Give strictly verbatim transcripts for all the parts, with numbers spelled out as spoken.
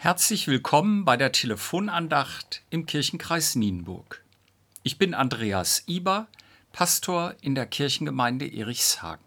Herzlich willkommen bei der Telefonandacht im Kirchenkreis Nienburg. Ich bin Andreas Iber, Pastor in der Kirchengemeinde Erichshagen.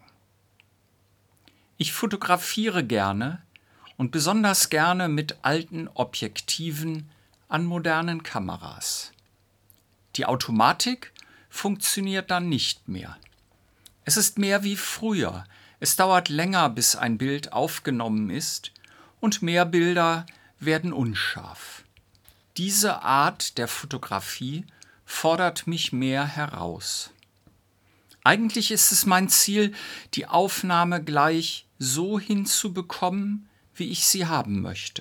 Ich fotografiere gerne und besonders gerne mit alten Objektiven an modernen Kameras. Die Automatik funktioniert dann nicht mehr. Es ist mehr wie früher. Es dauert länger, bis ein Bild aufgenommen ist, und mehr Bilder werden unscharf. Diese Art der Fotografie fordert mich mehr heraus. Eigentlich ist es mein Ziel, die Aufnahme gleich so hinzubekommen, wie ich sie haben möchte.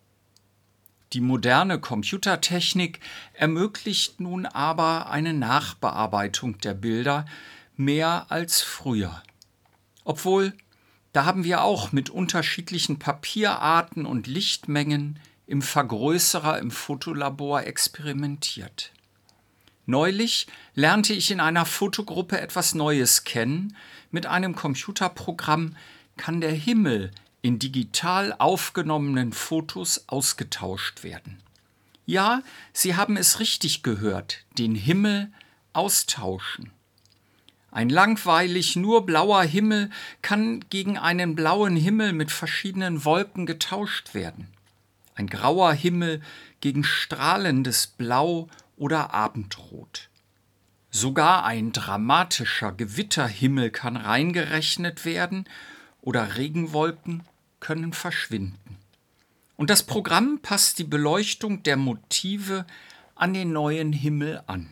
Die moderne Computertechnik ermöglicht nun aber eine Nachbearbeitung der Bilder mehr als früher. Obwohl, da haben wir auch mit unterschiedlichen Papierarten und Lichtmengen im Vergrößerer im Fotolabor experimentiert. Neulich lernte ich in einer Fotogruppe etwas Neues kennen. Mit einem Computerprogramm kann der Himmel in digital aufgenommenen Fotos ausgetauscht werden. Ja, Sie haben es richtig gehört, den Himmel austauschen. Ein langweilig nur blauer Himmel kann gegen einen blauen Himmel mit verschiedenen Wolken getauscht werden. Ein grauer Himmel gegen strahlendes Blau oder Abendrot. Sogar ein dramatischer Gewitterhimmel kann reingerechnet werden oder Regenwolken können verschwinden. Und das Programm passt die Beleuchtung der Motive an den neuen Himmel an.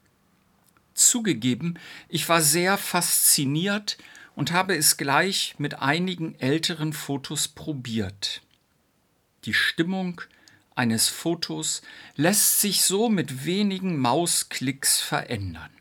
Zugegeben, ich war sehr fasziniert und habe es gleich mit einigen älteren Fotos probiert. Die Stimmung eines Fotos lässt sich so mit wenigen Mausklicks verändern.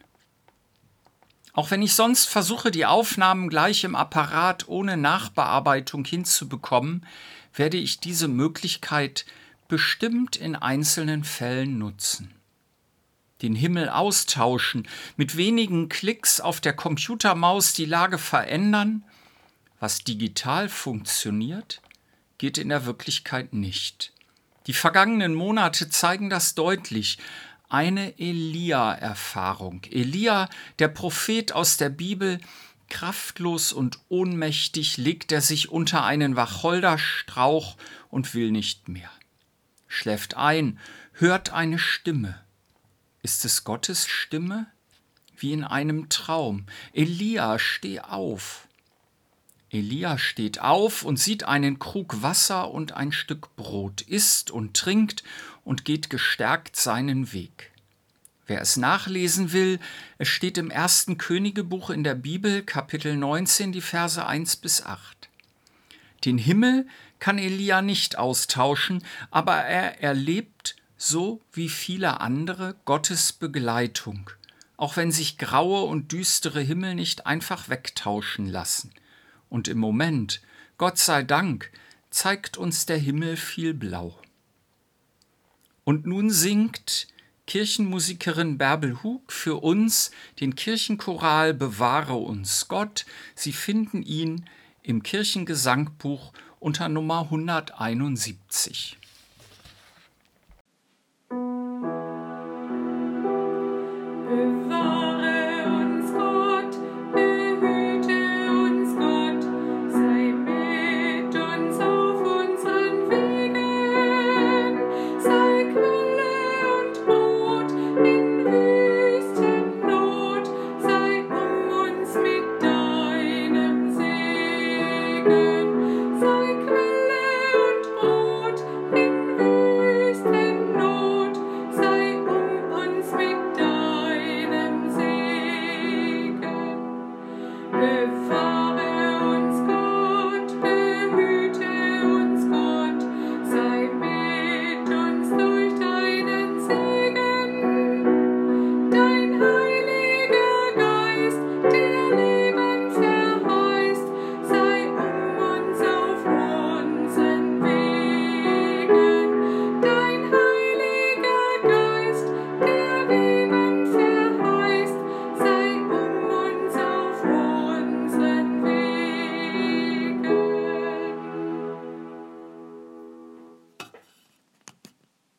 Auch wenn ich sonst versuche, die Aufnahmen gleich im Apparat ohne Nachbearbeitung hinzubekommen, werde ich diese Möglichkeit bestimmt in einzelnen Fällen nutzen. Den Himmel austauschen, mit wenigen Klicks auf der Computermaus die Lage verändern. Was digital funktioniert, geht in der Wirklichkeit nicht. Die vergangenen Monate zeigen das deutlich. Eine Elia-Erfahrung. Elia, der Prophet aus der Bibel, kraftlos und ohnmächtig legt er sich unter einen Wacholderstrauch und will nicht mehr. Schläft ein, hört eine Stimme. Ist es Gottes Stimme? Wie in einem Traum. Elia, steh auf. Elia steht auf und sieht einen Krug Wasser und ein Stück Brot, isst und trinkt und geht gestärkt seinen Weg. Wer es nachlesen will, es steht im ersten Königebuch in der Bibel, Kapitel neunzehn, die Verse eins bis acht. Den Himmel kann Elia nicht austauschen, aber er erlebt so wie viele andere Gottes Begleitung, auch wenn sich graue und düstere Himmel nicht einfach wegtauschen lassen. Und im Moment, Gott sei Dank, zeigt uns der Himmel viel Blau. Und nun singt Kirchenmusikerin Bärbel Hug für uns den Kirchenchoral Bewahre uns Gott. Sie finden ihn im Kirchengesangbuch unter Nummer hunderteinundsiebzig.